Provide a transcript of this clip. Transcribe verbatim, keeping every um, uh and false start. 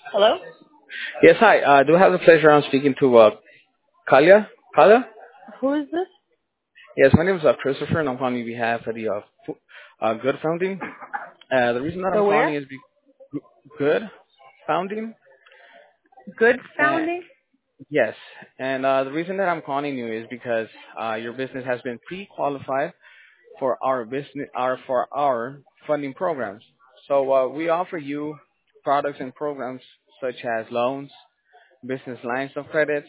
Hello? Yes, hi. Uh, do I have the pleasure of speaking to uh, Kalia? Kalia? Who is this? Yes, my name is uh, Christopher, and I'm calling on behalf of the uh, Fu- uh, Good Founding. Uh, the reason that The I'm where? calling is be- Good Founding. Good Uh, sounding? yes, and uh, the reason that I'm calling you is because uh, your business has been pre-qualified for our business, our for our funding programs. So uh, we offer you products and programs such as loans, business lines of credit.